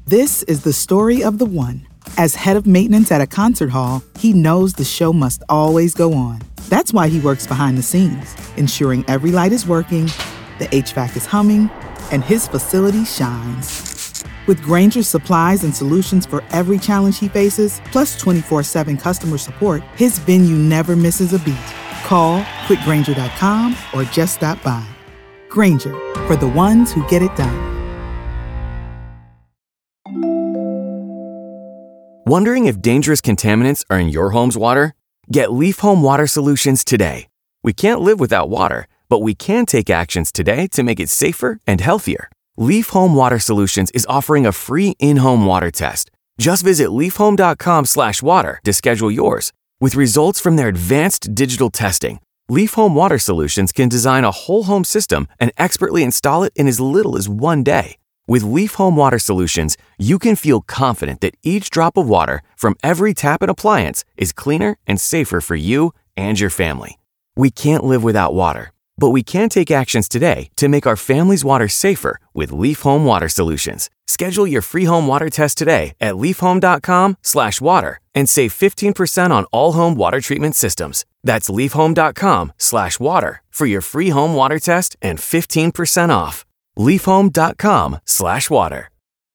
This is the story of the one. As head of maintenance at a concert hall, he knows the show must always go on. That's why he works behind the scenes, ensuring every light is working, the HVAC is humming, and his facility shines. With Grainger's supplies and solutions for every challenge he faces, plus 24/7 customer support, his venue never misses a beat. Call quickgrainger.com or just stop by. Grainger, for the ones who get it done. Wondering if dangerous contaminants are in your home's water? Get Leaf Home Water Solutions today. We can't live without water, but we can take actions today to make it safer and healthier. Leaf Home Water Solutions is offering a free in-home water test. Just visit leafhome.com/water to schedule yours. With results from their advanced digital testing, Leaf Home Water Solutions can design a whole home system and expertly install it in as little as 1 day. With Leaf Home Water Solutions, you can feel confident that each drop of water from every tap and appliance is cleaner and safer for you and your family. We can't live without water, but we can take actions today to make our family's water safer with Leaf Home Water Solutions. Schedule your free home water test today at leafhome.com/water and save 15% on all home water treatment systems. That's leafhome.com/water for your free home water test and 15% off. leafhome.com/water.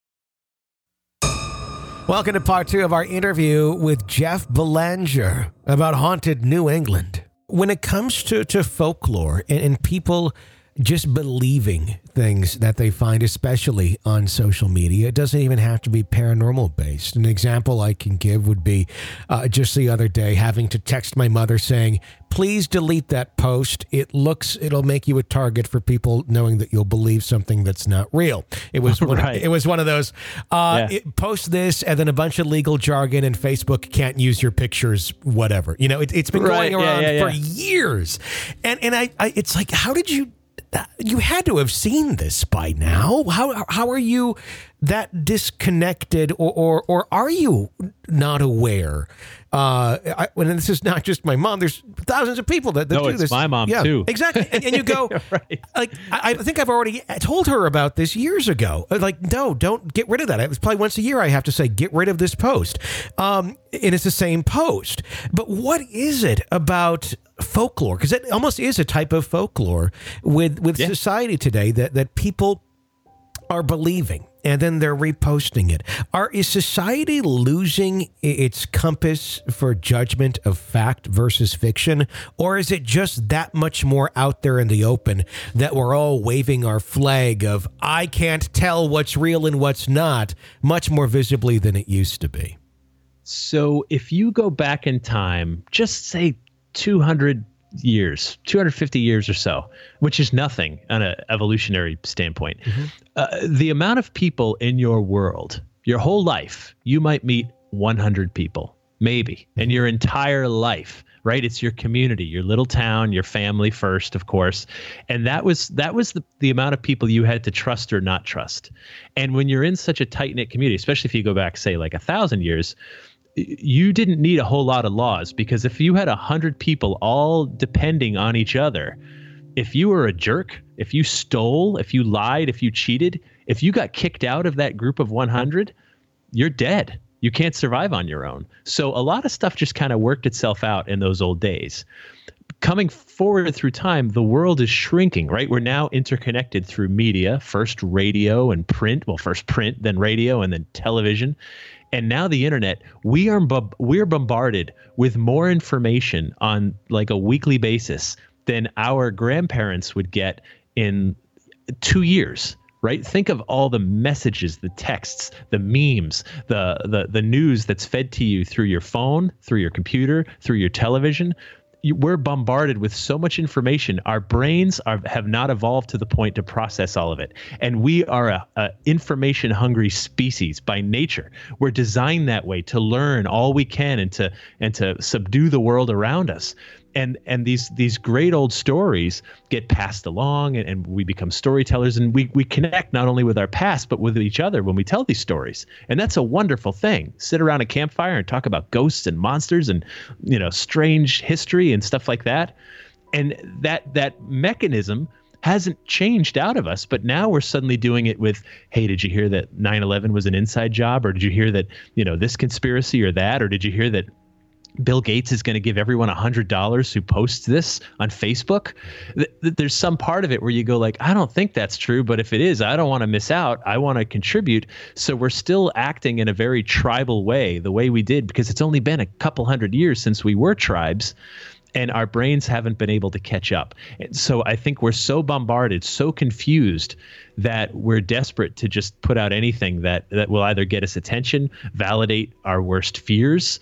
Welcome to part 2 of our interview with Jeff Belanger about haunted New England. When it comes to folklore and people just believing things that they find, especially on social media, it doesn't even have to be paranormal based. An example I can give would be just the other day having to text my mother saying, please delete that post. It'll make you a target for people knowing that you'll believe something that's not real. It was Right. it was one of those, post this and then a bunch of legal jargon and Facebook can't use your pictures, whatever. You know, it's been going around for years. And I it's like, how did you had to have seen this by now. How are you that disconnected or are you not aware? And this is not just my mom. There's thousands of people that do this. No, it's my mom too. Exactly. And you go, right. Like, I think I've already told her about this years ago. Like, no, don't get rid of that. It's probably once a year I have to say, get rid of this post. And it's the same post. But what is it about folklore? Because it almost is a type of folklore with society today that people are believing. And then they're reposting it. Is society losing its compass for judgment of fact versus fiction? Or is it just that much more out there in the open that we're all waving our flag of, I can't tell what's real and what's not, much more visibly than it used to be? So if you go back in time, just say 250 years or so, which is nothing on an evolutionary standpoint. The amount of people in your world, your whole life, you might meet 100 people, maybe, in your entire life, right? It's your community, your little town, your family first, of course. And that was the amount of people you had to trust or not trust. And when you're in such a tight-knit community, especially if you go back, say, like 1,000 years, you didn't need a whole lot of laws, because if you had 100 people all depending on each other, if you were a jerk, if you stole, if you lied, if you cheated, if you got kicked out of that group of 100, you're dead. You can't survive on your own. So a lot of stuff just kind of worked itself out in those old days. Coming forward through time, the world is shrinking, right? We're now interconnected through media, first radio and print. Well, first print, then radio, and then television. And now the internet. We're bombarded with more information on like a weekly basis than our grandparents would get in 2 years, right? Think of all the messages, the texts, the memes, the news that's fed to you through your phone, through your computer, through your television. We're bombarded with so much information. Our brains have not evolved to the point to process all of it. And we are a information-hungry species by nature. We're designed that way to learn all we can and to subdue the world around us. And these great old stories get passed along, and we become storytellers, and we connect not only with our past but with each other when we tell these stories. And that's a wonderful thing. Sit around a campfire and talk about ghosts and monsters and strange history and stuff like that. And that mechanism hasn't changed out of us. But now we're suddenly doing it with, hey, did you hear that 9/11 was an inside job? Or did you hear that, this conspiracy or that? Or did you hear that Bill Gates is going to give everyone $100 who posts this on Facebook? There's some part of it where you go like, I don't think that's true, but if it is, I don't want to miss out. I want to contribute. So we're still acting in a very tribal way, the way we did, because it's only been a couple hundred years since we were tribes. And our brains haven't been able to catch up. And so I think we're so bombarded, so confused, that we're desperate to just put out anything that will either get us attention, validate our worst fears,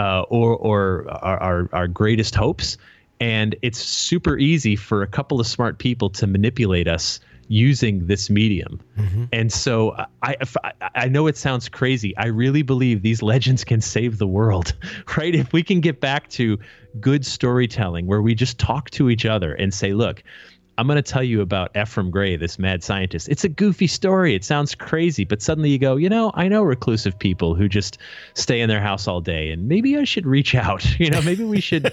or our greatest hopes. And it's super easy for a couple of smart people to manipulate us using this medium. Mm-hmm. And so I know it sounds crazy. I really believe these legends can save the world, right? If we can get back to good storytelling where we just talk to each other and say, look, I'm going to tell you about Ephraim Gray, this mad scientist. It's a goofy story. It sounds crazy, but suddenly you go, I know reclusive people who just stay in their house all day, and maybe I should reach out. Maybe we should,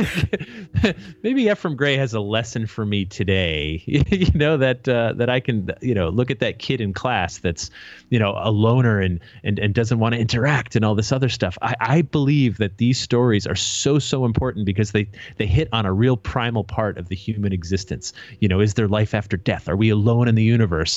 maybe Ephraim Gray has a lesson for me today, that I can, look at that kid in class that's, a loner and doesn't want to interact and all this other stuff. I believe that these stories are so important because they hit on a real primal part of the human existence. Is there life after death? Are we alone in the universe?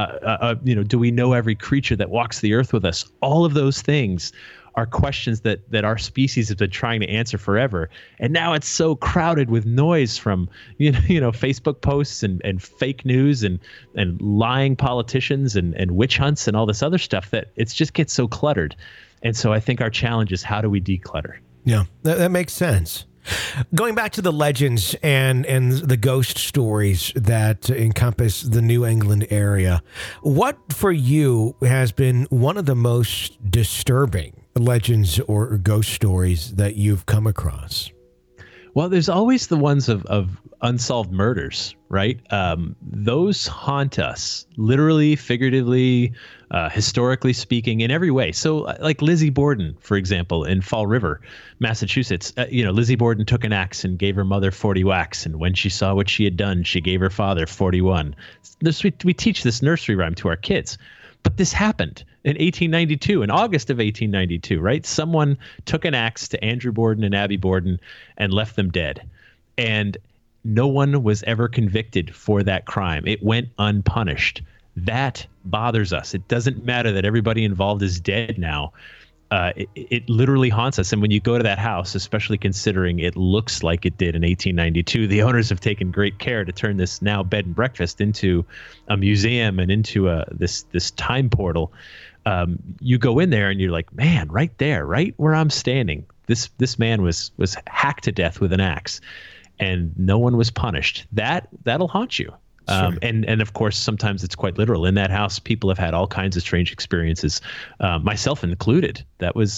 Do we know every creature that walks the earth with us? All of those things are questions that our species has been trying to answer forever. And now it's so crowded with noise from, Facebook posts and fake news and lying politicians and witch hunts and all this other stuff that it just gets so cluttered. And so I think our challenge is, how do we declutter? Yeah, that makes sense. Going back to the legends and the ghost stories that encompass the New England area, what for you has been one of the most disturbing legends or ghost stories that you've come across? Well, there's always the ones of unsolved murders, right? Those haunt us, literally, figuratively, historically speaking, in every way. So like Lizzie Borden, for example, in Fall River, Massachusetts, Lizzie Borden took an axe and gave her mother 40 whacks. And when she saw what she had done, she gave her father 41. We teach this nursery rhyme to our kids. But this happened in 1892, in August of 1892, right? Someone took an axe to Andrew Borden and Abby Borden and left them dead. And no one was ever convicted for that crime. It went unpunished. That bothers us. It doesn't matter that everybody involved is dead now. It literally haunts us. And when you go to that house, especially considering it looks like it did in 1892, the owners have taken great care to turn this now bed and breakfast into a museum and into this time portal. You go in there and you're like, man, right there, right where I'm standing, this man was hacked to death with an axe, and no one was punished. That'll haunt you. Sure. And of course, sometimes it's quite literal. In that house, people have had all kinds of strange experiences, myself included. That was,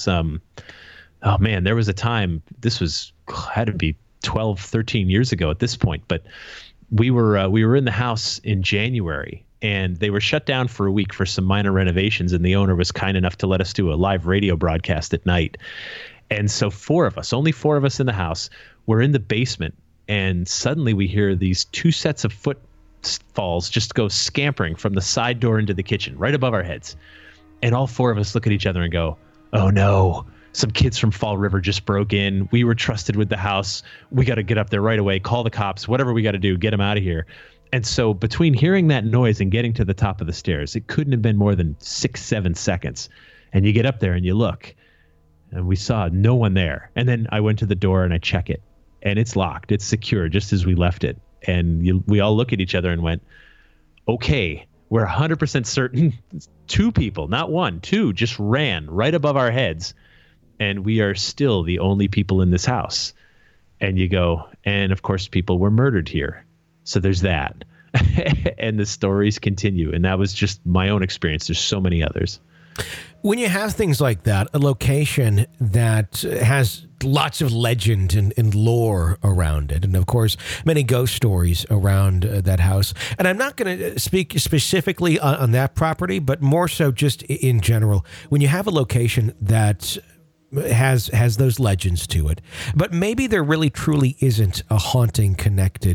there was a time, had to be 12, 13 years ago at this point, but we were in the house in January, and they were shut down for a week for some minor renovations, and the owner was kind enough to let us do a live radio broadcast at night. And so only four of us in the house, were in the basement, and suddenly we hear these two sets of footfalls just go scampering from the side door into the kitchen right above our heads. And all four of us look at each other and go, oh no, some kids from Fall River just broke in. We were trusted with the house. We got to get up there right away, call the cops, whatever we got to do, get them out of here. And so between hearing that noise and getting to the top of the stairs, it couldn't have been more than 6-7 seconds. And you get up there and you look, and we saw no one there. And then I went to the door and I check it, and it's locked. It's secure, just as we left it. And we all look at each other and went, okay, we're 100% certain 2 people, not 1, 2 just ran right above our heads. And we are still the only people in this house. And you go, and of course, people were murdered here. So there's that. And the stories continue. And that was just my own experience. There's so many others. When you have things like that, a location that has lots of legend and lore around it, and of course, many ghost stories around that house. And I'm not going to speak specifically on that property, but more so just in general. When you have a location that has those legends to it, but maybe there really truly isn't a haunting connected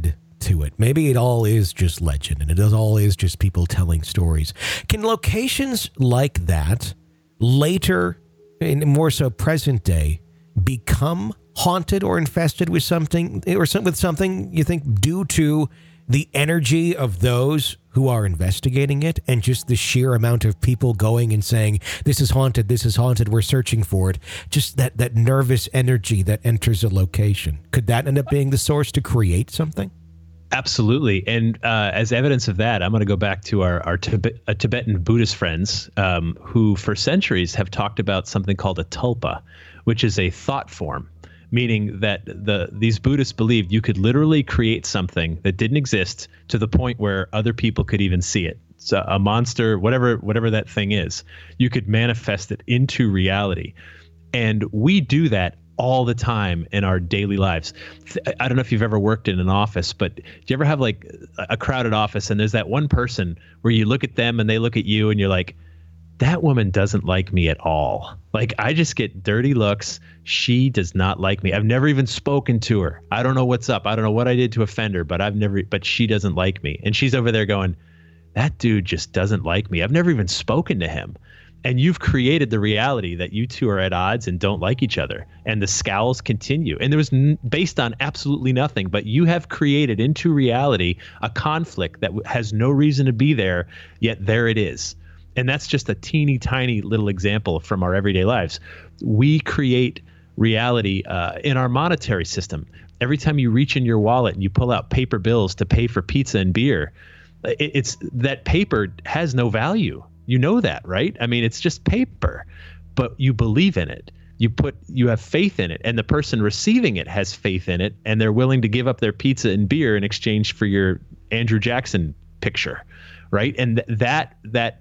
to it. Maybe it all is just legend, and it all is just people telling stories. Can locations like that later, and more so present day, become haunted or infested with something, or with something you think due to the energy of those who are investigating it and just the sheer amount of people going and saying, this is haunted, we're searching for it. Just that nervous energy that enters a location. Could that end up being the source to create something? Absolutely. And as evidence of that, I'm going to go back to our Tibetan Buddhist friends who for centuries have talked about something called a tulpa, which is a thought form, meaning that these Buddhists believed you could literally create something that didn't exist to the point where other people could even see it. So a monster, whatever that thing is, you could manifest it into reality. And we do that all the time in our daily lives. I don't know if you've ever worked in an office, but do you ever have like a crowded office and there's that one person where you look at them and they look at you and you're like, that woman doesn't like me at all. Like, I just get dirty looks. She does not like me. I've never even spoken to her. I don't know what's up. I don't know what I did to offend her, but she doesn't like me. And she's over there going, that dude just doesn't like me. I've never even spoken to him. And you've created the reality that you two are at odds and don't like each other. And the scowls continue. And there was based on absolutely nothing, but you have created into reality a conflict that has no reason to be there, yet there it is. And that's just a teeny tiny little example from our everyday lives. We create reality in our monetary system. Every time you reach in your wallet and you pull out paper bills to pay for pizza and beer, it's that paper has no value. You know that, right? I mean, it's just paper, but you believe in it. You have faith in it, and the person receiving it has faith in it, and they're willing to give up their pizza and beer in exchange for your Andrew Jackson picture, right? And that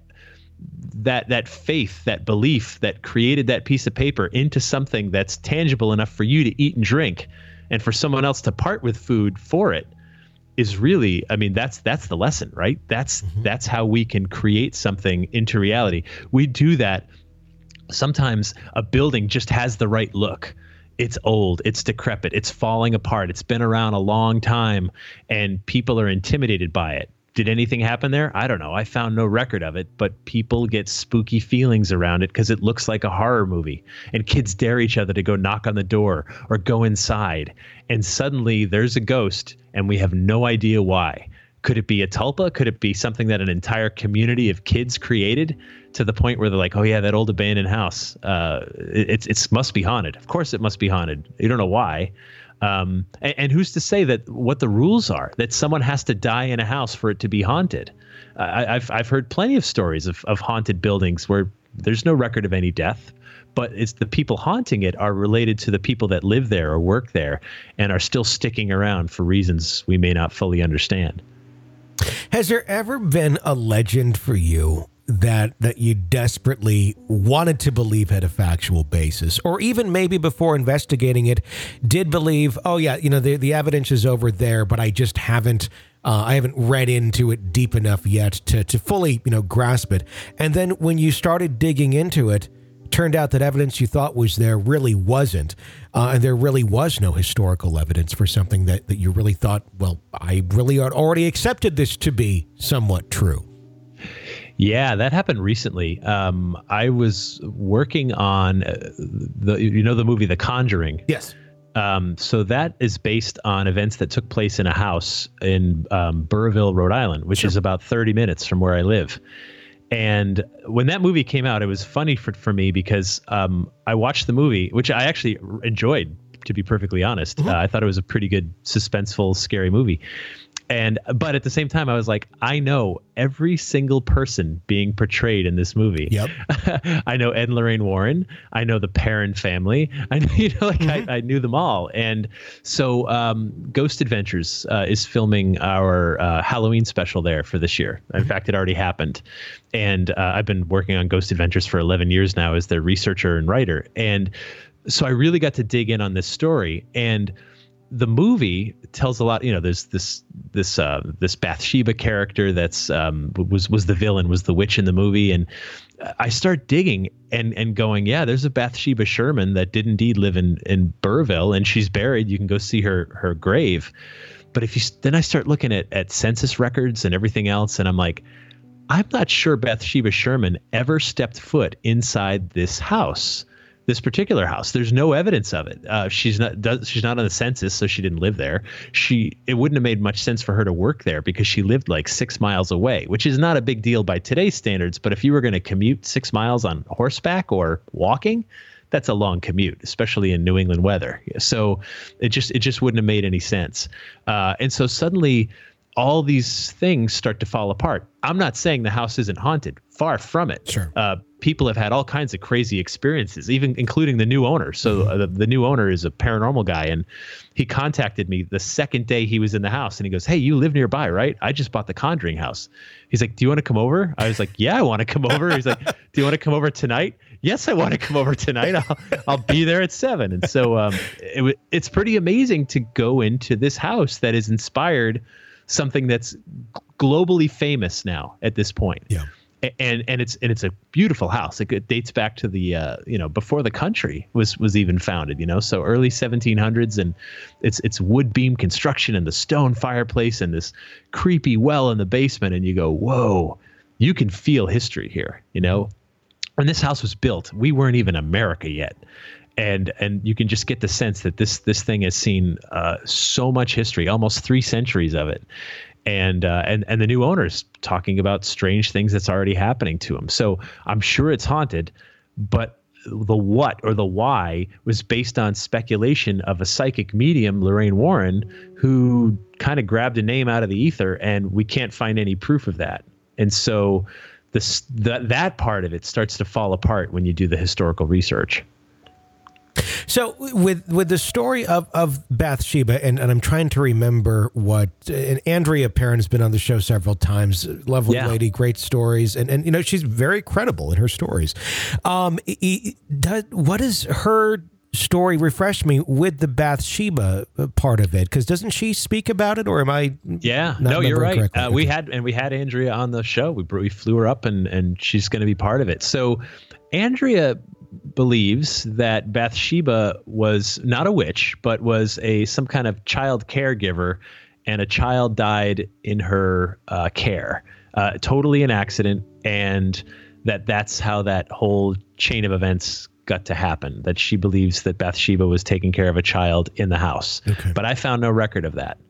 faith, that belief that created that piece of paper into something that's tangible enough for you to eat and drink, and for someone else to part with food for it, is really, I mean, that's the lesson, right? That's how we can create something into reality. We do that. Sometimes a building just has the right look. It's old, it's decrepit, it's falling apart, it's been around a long time, and people are intimidated by it. Did anything happen there? I don't know. I found no record of it, but people get spooky feelings around it because it looks like a horror movie, and kids dare each other to go knock on the door or go inside. And suddenly there's a ghost and we have no idea why. Could it be a tulpa? Could it be something that an entire community of kids created to the point where they're like, oh yeah, that old abandoned house, it must be haunted. Of course it must be haunted. You don't know why. And who's to say that what the rules are, that someone has to die in a house for it to be haunted? I've heard plenty of stories of haunted buildings where there's no record of any death, but it's the people haunting it are related to the people that live there or work there and are still sticking around for reasons we may not fully understand. Has there ever been a legend for you that you desperately wanted to believe had a factual basis, or even maybe before investigating it did believe, oh yeah, the evidence is over there, but I just haven't read into it deep enough yet to fully grasp it, and then when you started digging into it, turned out that evidence you thought was there really wasn't, and there really was no historical evidence for something that you really thought, well, I really already accepted this to be somewhat true. Yeah, that happened recently. I was working on the movie The Conjuring. Yes. So that is based on events that took place in a house in Burrillville, Rhode Island, which is about 30 minutes from where I live. And when that movie came out, it was funny for me because I watched the movie, which I actually enjoyed, to be perfectly honest. Mm-hmm. I thought it was a pretty good, suspenseful, scary movie. But at the same time, I was like, I know every single person being portrayed in this movie. Yep. I know Ed and Lorraine Warren. I know the Perron family. I know, I knew them all. And so Ghost Adventures is filming our Halloween special there for this year. In fact, it already happened. And I've been working on Ghost Adventures for 11 years now as their researcher and writer. And so I really got to dig in on this story. And the movie tells a lot. There's this Bathsheba character that's was the villain, was the witch in the movie, and I start digging and going, yeah, there's a Bathsheba Sherman that did indeed live in Burrillville, and she's buried. You can go see her grave. But then I start looking at census records and everything else, and I'm like, I'm not sure Bathsheba Sherman ever stepped foot inside this house, this particular house. There's no evidence of it. She's not on the census, so she didn't live there. It wouldn't have made much sense for her to work there because she lived like 6 miles away, which is not a big deal by today's standards. But if you were going to commute 6 miles on horseback or walking, that's a long commute, especially in New England weather. So it just wouldn't have made any sense. And so suddenly all these things start to fall apart. I'm not saying the house isn't haunted. Far from it. Sure. People have had all kinds of crazy experiences, even including the new owner. So the new owner is a paranormal guy, and he contacted me the second day he was in the house, and he goes, "Hey, you live nearby, right? I just bought the Conjuring house." He's like, "Do you want to come over?" I was like, "Yeah, I want to come over." He's like, "Do you want to come over tonight?" "Yes, I want to come over tonight. I'll be there at 7. And so it's pretty amazing to go into this house that has inspired something that's globally famous now at this point. Yeah. And it's a beautiful house. It dates back to the before the country was even founded, so early 1700s, and it's wood beam construction and the stone fireplace and this creepy well in the basement, and you go, whoa, you can feel history here, When this house was built, we weren't even America yet. And you can just get the sense that this thing has seen so much history, almost 3 centuries of it. And the new owner's talking about strange things that's already happening to him. So I'm sure it's haunted, but the what or the why was based on speculation of a psychic medium, Lorraine Warren, who kind of grabbed a name out of the ether, and we can't find any proof of that. And so that part of it starts to fall apart when you do the historical research. So with the story of Bathsheba, and I'm trying to remember what, and Andrea Perron has been on the show several times, lovely lady, great stories, and she's very credible in her stories. What is her story, refresh me, with the Bathsheba part of it? Because doesn't she speak about it, or am I no, you're right. We had Andrea on the show. We flew her up, and she's going to be part of it. So Andrea believes that Bathsheba was not a witch, but was some kind of child caregiver, and a child died in her care, totally an accident, and that's how that whole chain of events got to happen. That she believes that Bathsheba was taking care of a child in the house, but I found no record of that.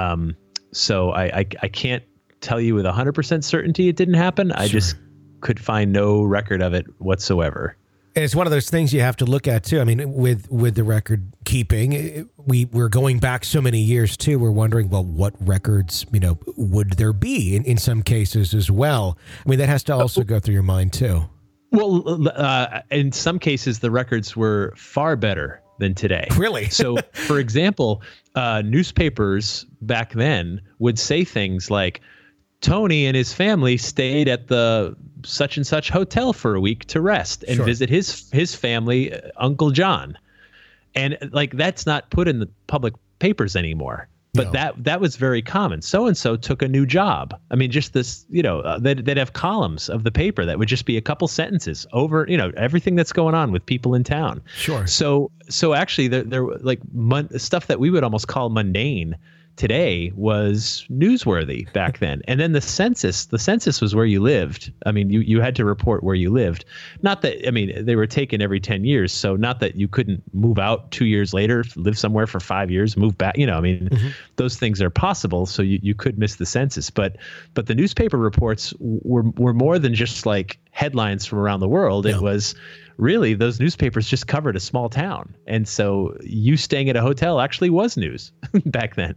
So I can't tell you with 100% certainty it didn't happen. I just could find no record of it whatsoever. And it's one of those things you have to look at too. I mean, with the record keeping, we're going back so many years too. We're wondering, well, what records, would there be in some cases as well? I mean, that has to also go through your mind too. Well, in some cases, the records were far better than today. Really? So, for example, newspapers back then would say things like, Tony and his family stayed at the such and such hotel for a week to rest and visit his family, Uncle John. And like, that's not put in the public papers anymore. But that was very common. So-and-so took a new job. I mean, just this, they'd have columns of the paper that would just be a couple sentences over, everything that's going on with people in town. Sure. So actually there like stuff that we would almost call mundane today was newsworthy back then. And then the census was where you lived. I mean, you had to report where you lived. Not that, I mean, they were taken every 10 years. So not that you couldn't move out 2 years later, live somewhere for 5 years, move back, those things are possible. So you could miss the census, but the newspaper reports were more than just like headlines from around the world. It was really, those newspapers just covered a small town. And so you staying at a hotel actually was news back then.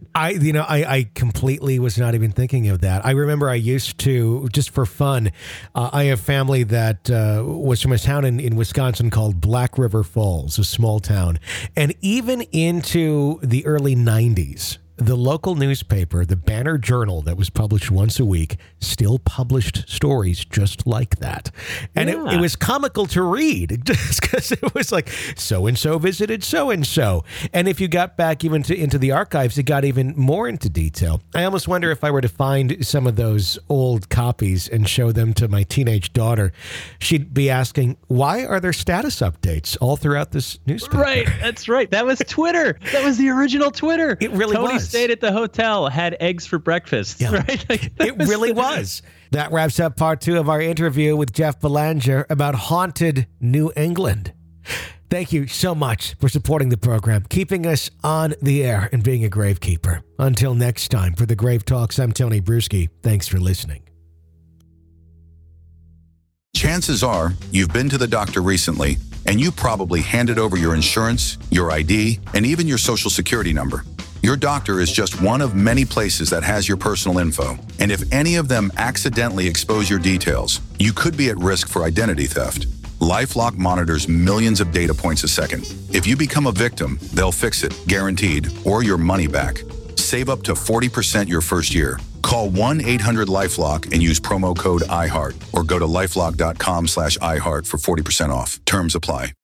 I completely was not even thinking of that. I remember I used to, just for fun, I have family that was from a town in Wisconsin called Black River Falls, a small town. And even into the early 90s, the local newspaper, the Banner Journal, that was published once a week, still published stories just like that. And it was comical to read, just because it was like, so-and-so visited so-and-so. And if you got back even into the archives, it got even more into detail. I almost wonder if I were to find some of those old copies and show them to my teenage daughter, she'd be asking, why are there status updates all throughout this newspaper? Right, that's right. That was Twitter. That was the original Twitter. It really was. stayed at the hotel, had eggs for breakfast. Yeah. Right? Like, It really was. That wraps up part 2 of our interview with Jeff Belanger about haunted New England. Thank you so much for supporting the program, keeping us on the air, and being a gravekeeper. Until next time, for the Grave Talks, I'm Tony Bruschi. Thanks for listening. Chances are you've been to the doctor recently, and you probably handed over your insurance, your ID, and even your social security number. Your doctor is just one of many places that has your personal info, and if any of them accidentally expose your details, you could be at risk for identity theft. LifeLock monitors millions of data points a second. If you become a victim, they'll fix it, guaranteed, or your money back. Save up to 40% your first year. Call 1-800-LifeLock and use promo code IHEART, or go to lifelock.com/iHeart for 40% off. Terms apply.